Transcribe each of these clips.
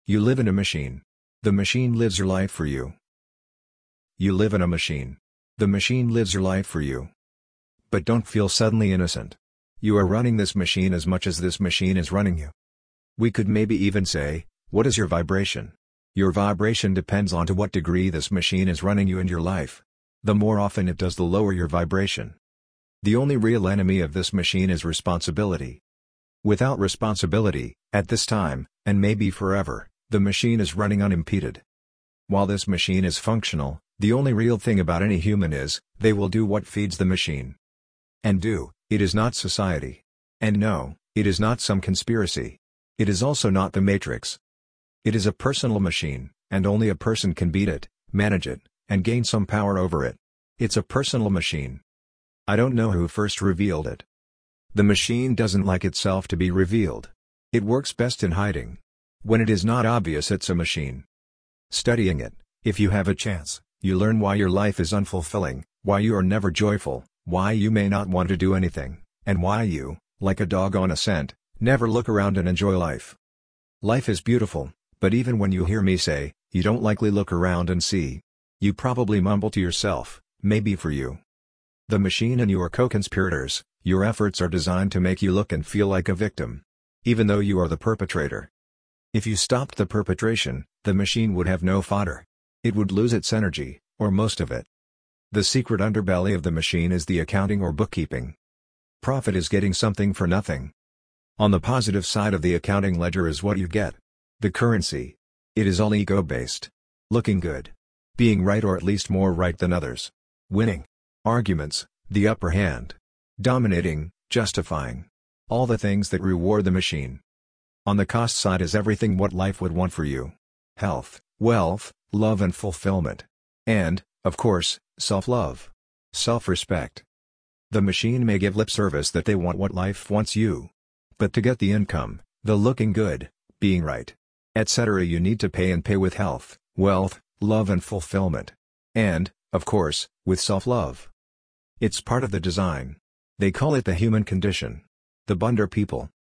You live in a machine. The machine lives your life for you. You live in a machine. The machine lives your life for you. But don't feel suddenly innocent. You are running this machine as much as this machine is running you. We could maybe even say, what is your vibration? Your vibration depends on to what degree this machine is running you and your life. The more often it does, the lower your vibration. The only real enemy of this machine is responsibility. Without responsibility, at this time, and maybe forever, the machine is running unimpeded. While this machine is functional, the only real thing about any human is, they will do what feeds the machine. And it is not society. And no, it is not some conspiracy. It is also not the Matrix. It is a personal machine, and only a person can beat it, manage it, and gain some power over it. It's a personal machine. I don't know who first revealed it. The machine doesn't like itself to be revealed. It works best in hiding. When it is not obvious it's a machine. Studying it, if you have a chance, you learn why your life is unfulfilling, why you are never joyful, why you may not want to do anything, and why you, like a dog on a scent, never look around and enjoy life. Life is beautiful, but even when you hear me say, you don't likely look around and see. You probably mumble to yourself, maybe for you. The machine and your co-conspirators, your efforts are designed to make you look and feel like a victim. Even though you are the perpetrator. If you stopped the perpetration, the machine would have no fodder. It would lose its energy, or most of it. The secret underbelly of the machine is the accounting or bookkeeping. Profit is getting something for nothing. On the positive side of the accounting ledger is what you get. The currency. It is all ego-based. Looking good. Being right, or at least more right than others. Winning. Arguments, the upper hand. Dominating, justifying. All the things that reward the machine. On the cost side is everything what life would want for you. Health, wealth, love and fulfillment. And, of course, self-love. Self-respect. The machine may give lip service that they want what life wants you. But to get the income, the looking good, being right, etc., you need to pay with health, wealth, love and fulfillment. And, of course, with self-love. It's part of the design. They call it the human condition. The Bunder people.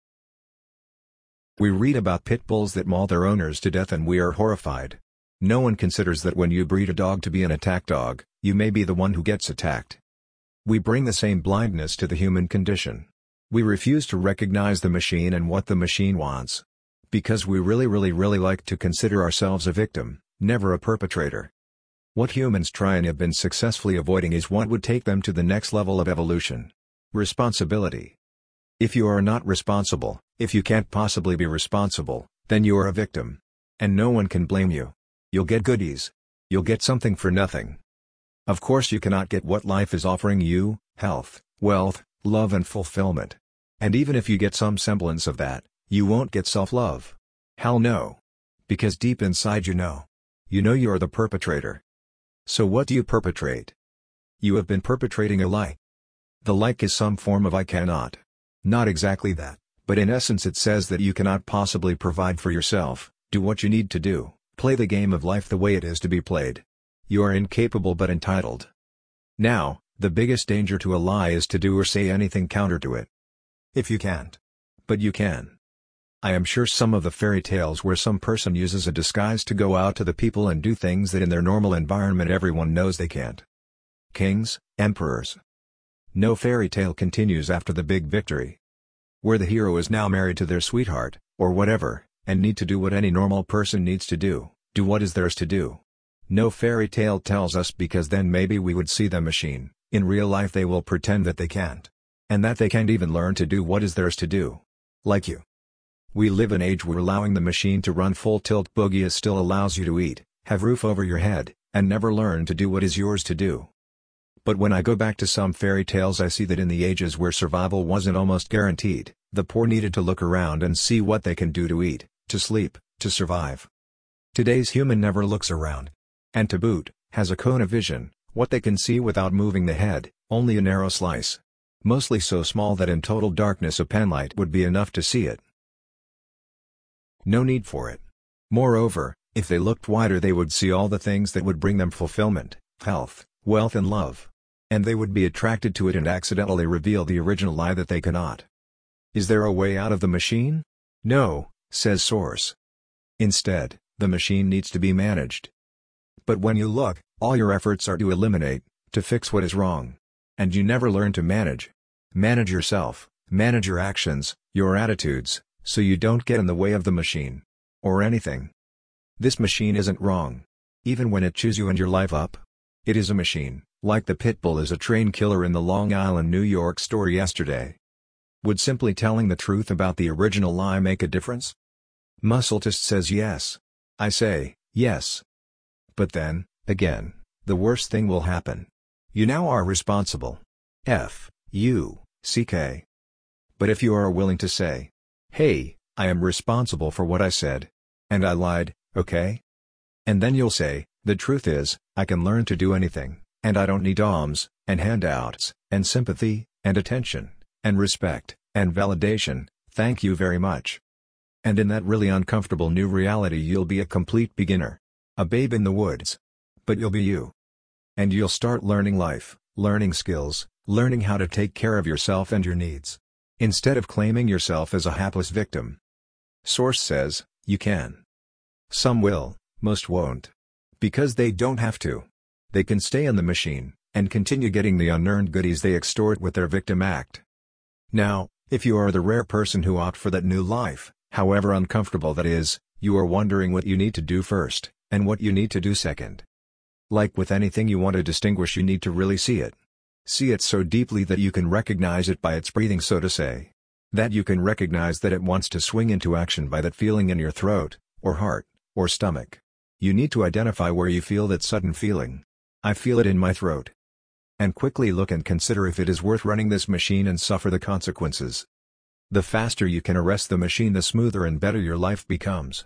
We read about pit bulls that maul their owners to death and we are horrified. No one considers that when you breed a dog to be an attack dog, you may be the one who gets attacked. We bring the same blindness to the human condition. We refuse to recognize the machine and what the machine wants. Because we really like to consider ourselves a victim, never a perpetrator. What humans try and have been successfully avoiding is what would take them to the next level of evolution. Responsibility. If you are not responsible, if you can't possibly be responsible, then you are a victim. And no one can blame you. You'll get goodies. You'll get something for nothing. Of course you cannot get what life is offering you, health, wealth, love and fulfillment. And even if you get some semblance of that, you won't get self-love. Hell no. Because deep inside you know you're the perpetrator. So what do you perpetrate? You have been perpetrating a lie. The like is some form of I cannot. Not exactly that, but in essence it says that you cannot possibly provide for yourself, do what you need to do, play the game of life the way it is to be played. You are incapable but entitled. Now, the biggest danger to a lie is to do or say anything counter to it. If you can't. But you can. I am sure some of the fairy tales where some person uses a disguise to go out to the people and do things that in their normal environment everyone knows they can't. Kings, emperors. No fairy tale continues after the big victory. Where the hero is now married to their sweetheart, or whatever, and need to do what any normal person needs to do what is theirs to do. No fairy tale tells us, because then maybe we would see the machine. In real life they will pretend that they can't. And that they can't even learn to do what is theirs to do. Like you. We live in an age where allowing the machine to run full tilt boogie still allows you to eat, have roof over your head, and never learn to do what is yours to do. But when I go back to some fairy tales I see that in the ages where survival wasn't almost guaranteed, the poor needed to look around and see what they can do to eat, to sleep, to survive. Today's human never looks around. And to boot, has a cone of vision, what they can see without moving the head, only a narrow slice. Mostly so small that in total darkness a penlight would be enough to see it. No need for it. Moreover, if they looked wider they would see all the things that would bring them fulfillment, health, wealth and love. And they would be attracted to it and accidentally reveal the original lie that they cannot. Is there a way out of the machine? No, says source. Instead, the machine needs to be managed. But when you look, all your efforts are to eliminate, to fix what is wrong. And you never learn to manage. Manage yourself, manage your actions, your attitudes, so you don't get in the way of the machine. Or anything. This machine isn't wrong. Even when it chews you and your life up. It is a machine, like the pit bull is a train killer in the Long Island, New York story yesterday. Would simply telling the truth about the original lie make a difference? Muscultist says yes. I say, yes. But then, again, the worst thing will happen. You now are responsible. F-U-C-K. But if you are willing to say, hey, I am responsible for what I said. And I lied, okay? And then you'll say, the truth is, I can learn to do anything, and I don't need alms, and handouts, and sympathy, and attention, and respect, and validation, thank you very much. And in that really uncomfortable new reality you'll be a complete beginner. A babe in the woods. But you'll be you. And you'll start learning life, learning skills, learning how to take care of yourself and your needs. Instead of claiming yourself as a hapless victim. Source says, you can. Some will, most won't. Because they don't have to. They can stay in the machine, and continue getting the unearned goodies they extort with their victim act. Now, if you are the rare person who opt for that new life, however uncomfortable that is, you are wondering what you need to do first, and what you need to do second. Like with anything you want to distinguish, you need to really see it. See it so deeply that you can recognize it by its breathing, so to say. That you can recognize that it wants to swing into action by that feeling in your throat, or heart, or stomach. You need to identify where you feel that sudden feeling. I feel it in my throat. And quickly look and consider if it is worth running this machine and suffer the consequences. The faster you can arrest the machine, the smoother and better your life becomes.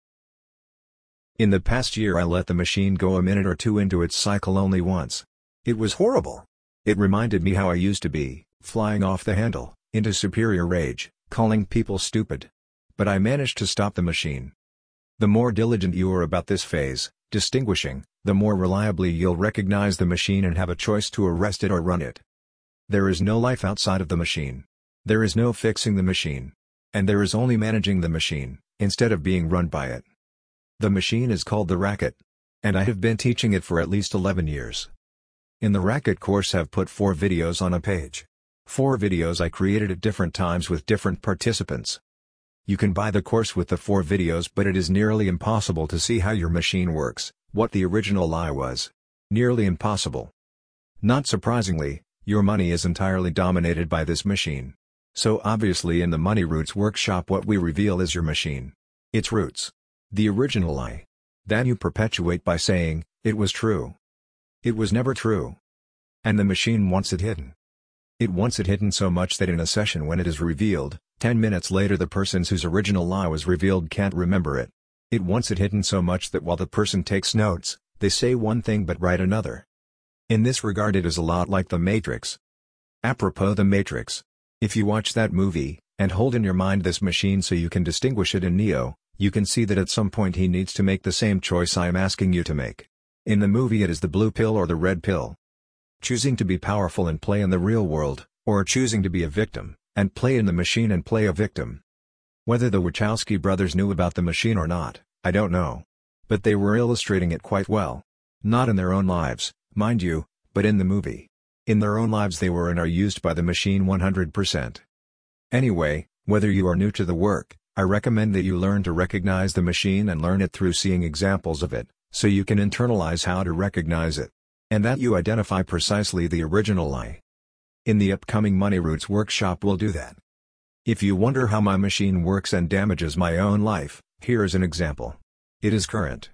In the past year I let the machine go a minute or two into its cycle only once. It was horrible. It reminded me how I used to be, flying off the handle, into superior rage, calling people stupid. But I managed to stop the machine. The more diligent you are about this phase, distinguishing, the more reliably you'll recognize the machine and have a choice to arrest it or run it. There is no life outside of the machine. There is no fixing the machine. And there is only managing the machine, instead of being run by it. The machine is called the racket. And I have been teaching it for at least 11 years. In the racket course I've put 4 videos on a page. 4 videos I created at different times with different participants. You can buy the course with the 4 videos, but it is nearly impossible to see how your machine works, what the original lie was. Nearly impossible. Not surprisingly, your money is entirely dominated by this machine. So obviously in the Money Roots workshop what we reveal is your machine. Its roots. The original lie. That you perpetuate by saying, it was true. It was never true. And the machine wants it hidden. It wants it hidden so much that in a session when it is revealed, 10 minutes later the person whose original lie was revealed can't remember it. It wants it hidden so much that while the person takes notes, they say one thing but write another. In this regard it is a lot like The Matrix. Apropos The Matrix. If you watch that movie, and hold in your mind this machine so you can distinguish it in Neo, you can see that at some point he needs to make the same choice I am asking you to make. In the movie it is the blue pill or the red pill. Choosing to be powerful and play in the real world, or choosing to be a victim, and play in the machine and play a victim. Whether the Wachowski brothers knew about the machine or not, I don't know. But they were illustrating it quite well. Not in their own lives, mind you, but in the movie. In their own lives they were and are used by the machine 100%. Anyway, whether you are new to the work, I recommend that you learn to recognize the machine and learn it through seeing examples of it, so you can internalize how to recognize it. And that you identify precisely the original lie. In the upcoming Money Roots workshop we'll do that. If you wonder how my machine works and damages my own life, here is an example. It is current.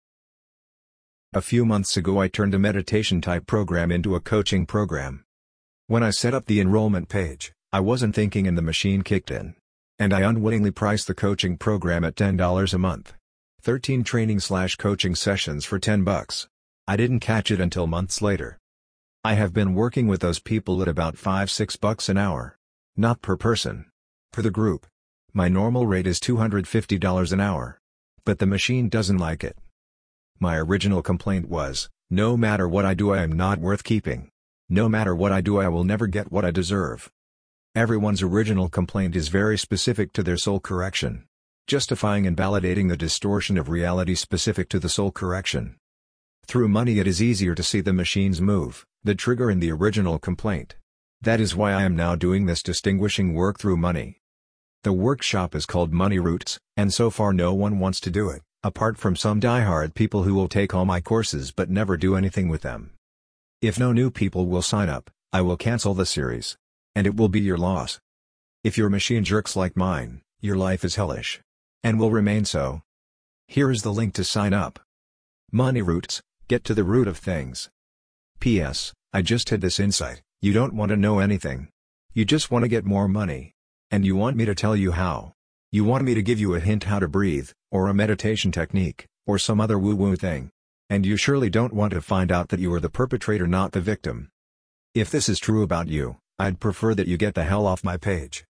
A few months ago I turned a meditation-type program into a coaching program. When I set up the enrollment page, I wasn't thinking and the machine kicked in. And I unwittingly priced the coaching program at $10 a month. 13 training/coaching sessions for $10. I didn't catch it until months later. I have been working with those people at about $5-6 an hour. Not per person. Per the group. My normal rate is $250 an hour. But the machine doesn't like it. My original complaint was, no matter what I do I am not worth keeping. No matter what I do I will never get what I deserve. Everyone's original complaint is very specific to their soul correction. justifying and validating the distortion of reality specific to the soul correction. Through money it is easier to see the machines move, the trigger in the original complaint. That is why I am now doing this distinguishing work through money. The workshop is called Money Roots, and so far no one wants to do it, apart from some die-hard people who will take all my courses but never do anything with them. If no new people will sign up, I will cancel the series. And it will be your loss. If your machine jerks like mine, your life is hellish. And will remain so. Here is the link to sign up. Money Roots, get to the root of things. P.S. I just had this insight, you don't want to know anything. You just want to get more money. And you want me to tell you how. You want me to give you a hint how to breathe, or a meditation technique, or some other woo-woo thing. And you surely don't want to find out that you are the perpetrator, not the victim. If this is true about you, I'd prefer that you get the hell off my page.